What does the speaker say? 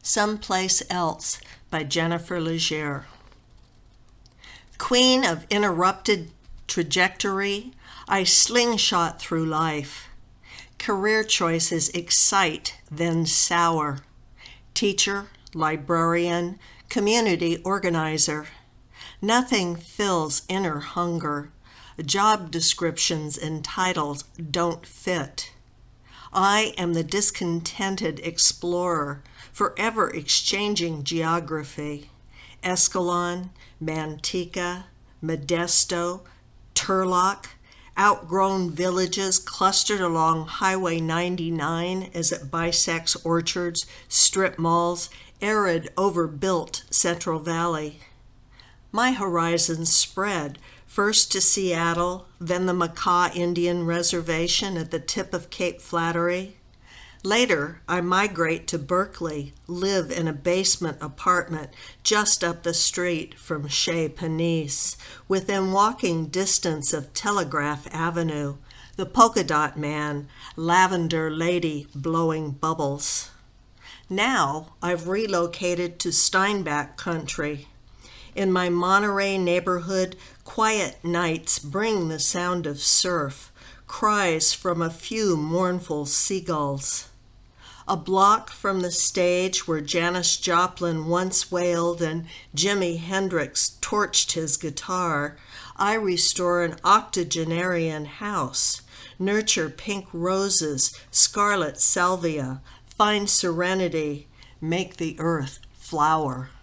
Someplace Else by Jennifer Legere. Queen of interrupted trajectory, I slingshot through life. Career choices excite, then sour. Teacher, librarian, community organizer. Nothing fills inner hunger. Job descriptions and titles don't fit. I am the discontented explorer, forever exchanging geography. Escalon, Manteca, Modesto, Turlock, outgrown villages clustered along Highway 99 as it bisects orchards, strip malls, arid, overbuilt Central Valley. My horizons spread, first to Seattle, then the Makah Indian Reservation at the tip of Cape Flattery. Later, I migrate to Berkeley, live in a basement apartment just up the street from Chez Panisse, within walking distance of Telegraph Avenue, the Polka Dot Man, Lavender Lady blowing bubbles. Now, I've relocated to Steinbach country. In my Monterey neighborhood, quiet nights bring the sound of surf, cries from a few mournful seagulls. A block from the stage where Janis Joplin once wailed and Jimi Hendrix torched his guitar, I restore an octogenarian house, nurture pink roses, scarlet salvia, find serenity, make the earth flower.